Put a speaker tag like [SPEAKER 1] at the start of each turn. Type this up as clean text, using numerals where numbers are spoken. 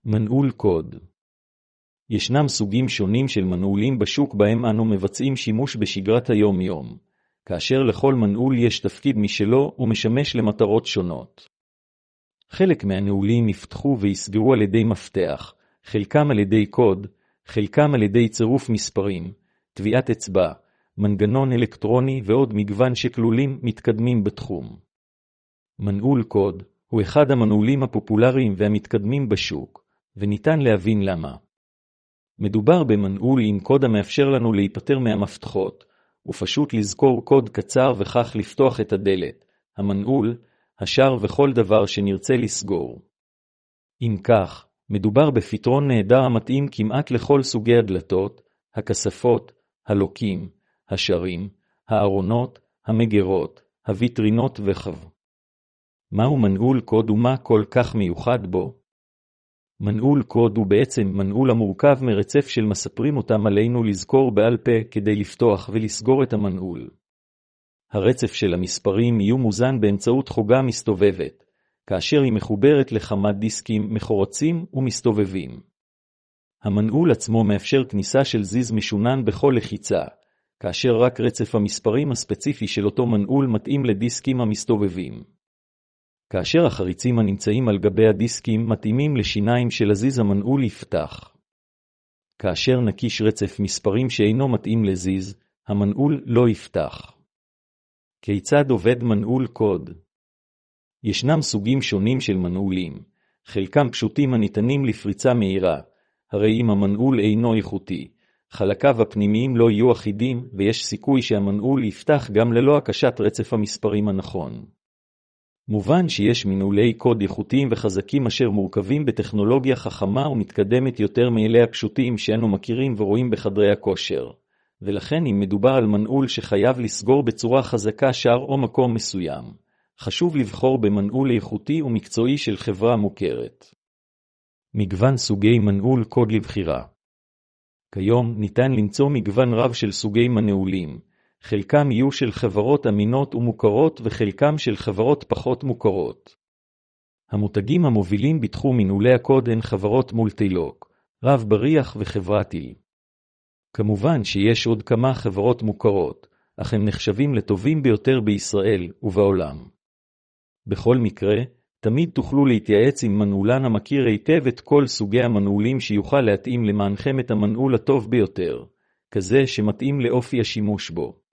[SPEAKER 1] מנעול קוד. ישנם סוגים שונים של מנעולים בשוק בהם אנו מבצעים שימוש בשגרת היום-יום, כאשר לכל מנעול יש תפקיד משלו ומשמש למטרות שונות. חלק מהנעולים נפתחו ויסגרו על ידי מפתח, חלקם על ידי קוד, חלקם על ידי צירוף מספרים, טביעת אצבע, מנגנון אלקטרוני ועוד מגוון שכלולים מתקדמים בתחום. מנעול קוד הוא אחד המנעולים הפופולריים והמתקדמים בשוק, וניתן להבין למה. מדובר במנעול עם קוד המאפשר לנו להיפטר מהמפתחות, ופשוט לזכור קוד קצר וכך לפתוח את הדלת, המנעול, השער וכל דבר שנרצה לסגור. אם כך, מדובר בפתרון נהדר המתאים כמעט לכל סוגי הדלתות, הכספות, הלוקים, השערים, הארונות, המגירות, הוויטרינות וכו'. מהו מנעול קוד ומה כל כך מיוחד בו? מנעול קוד הוא בעצם מנעול המורכב מרצף של מספרים אותם עלינו לזכור בעל פה כדי לפתוח ולסגור את המנעול. הרצף של המספרים יהיו מוזן באמצעות חוגה מסתובבת, כאשר היא מחוברת לכמה דיסקים מחורצים ומסתובבים. המנעול עצמו מאפשר כניסה של זיז משונן בכל לחיצה, כאשר רק רצף המספרים הספציפי של אותו מנעול מתאים לדיסקים המסתובבים. כאשר החריצים הנמצאים על גבי הדיסקים מתאימים לשיניים של הזיז המנעול יפתח. כאשר נקיש רצף מספרים שאינו מתאים לזיז, המנעול לא יפתח. כיצד עובד מנעול קוד? ישנם סוגים שונים של מנעולים, חלקם פשוטים הניתנים לפריצה מהירה, הרי אם המנעול אינו איכותי, חלקיו הפנימיים לא יהיו אחידים ויש סיכוי שהמנעול יפתח גם ללא הקשת רצף המספרים הנכון. מובן שיש מנעולי קוד איכותיים וחזקים אשר מורכבים בטכנולוגיה חכמה ומתקדמת יותר מאלה הפשוטים שאנו מכירים ורואים בחדרי הכושר, ולכן אם מדובר על מנעול שחייב לסגור בצורה חזקה שער או מקום מסוים, חשוב לבחור במנעול איכותי ומקצועי של חברה מוכרת. מגוון סוגי מנעול קוד לבחירה. כיום ניתן למצוא מגוון רב של סוגי מנעולים, חלקם יהיו של חברות אמינות ומוכרות וחלקם של חברות פחות מוכרות. המותגים המובילים בתחום מנעולי הקוד הן חברות מולטילוק, רב בריח וחברתי. כמובן שיש עוד כמה חברות מוכרות, אך הם נחשבים לטובים ביותר בישראל ובעולם. בכל מקרה, תמיד תוכלו להתייעץ עם מנעולן המכיר היטב את כל סוגי המנעולים שיוכל להתאים למענכם את המנעול הטוב ביותר, כזה שמתאים לאופי השימוש בו.